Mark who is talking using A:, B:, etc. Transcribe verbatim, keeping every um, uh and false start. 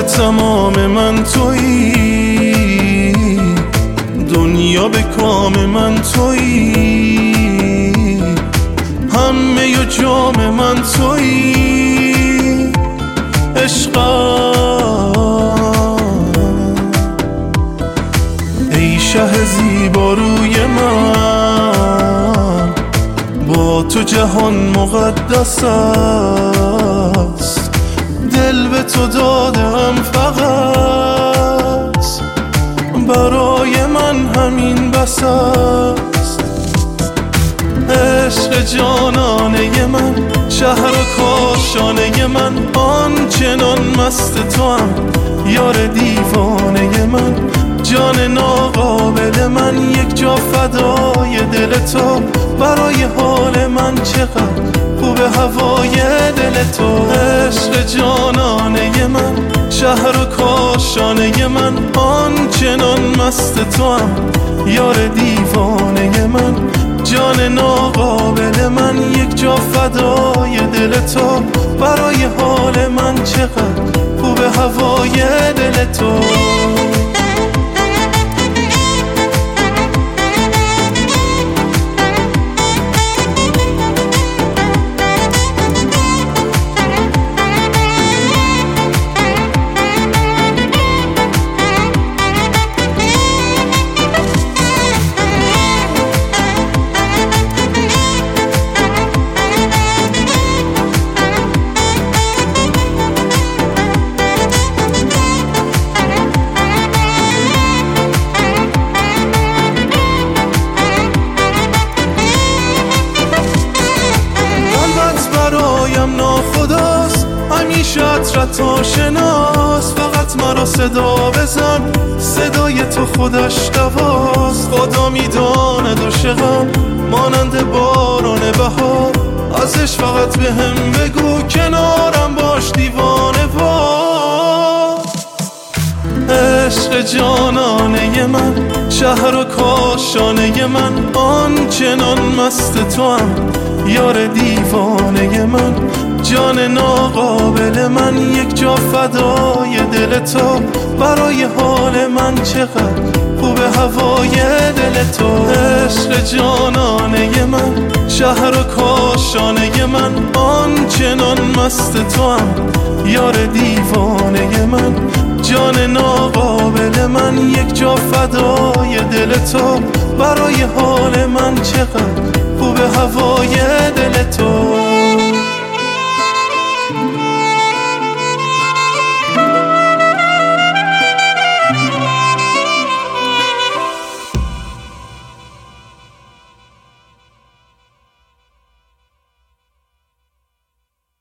A: تمام من تویی، دنیا به کام من تویی، همه ی جام من تویی، عشقم ای شه زیبا روی من، با تو جهان مقدس است، دل به تو دادم فقط، برای من همین بس است. عشق جانانه من، شهر و کاشانه من، آنچنان مست تو هم یار دیوانه من، جان ناقابل من، یک جا فدای دل تو، برای حال من چقدر خوب هوای دل تو. عشق جانانه من، شهر و کاشانه من، آنچنان مست تو هم یار دیوانه من، جان ناقابل من، یک جا فدای دل تو، برای حال من چقدر خوب هوای دل تو. ناخداست همیشه عطرت آشناس، فقط مرا صدا بزن، صدای تو خودش دواست. خدا میداند عاشقم مانند باران بهار، ازش فقط به هم بگو کنارم باش دیوانه وار. عشق جانانه من، شهر و کاشانه من، آنچنان مست تو هم یار دیوانه من، جان ناقابل من، یک جا فدای دل تو، برای حال من چقدر خوب هوای دل تو. عشق جانانه من، شهر و کاشانه من، آنچنان مست تو هم یار دیوانه من، جان ناقابل من، یک جا فدای دل تو، برای حال من چقدر خوب هوای دل تو.